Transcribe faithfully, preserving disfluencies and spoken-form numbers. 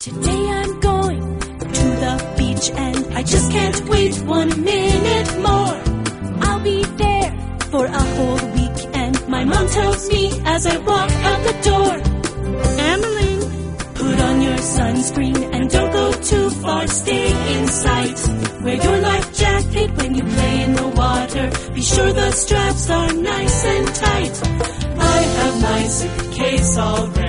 Today I'm going to the beach and I just can't wait one minute more. I'll be there for a whole week and my mom tells me as I walk out the door, Emily, put on your sunscreen and don't go too far, stay in sight. Wear your life jacket when you play in the water, be sure the straps are nice and tight. I have my suitcase all ready.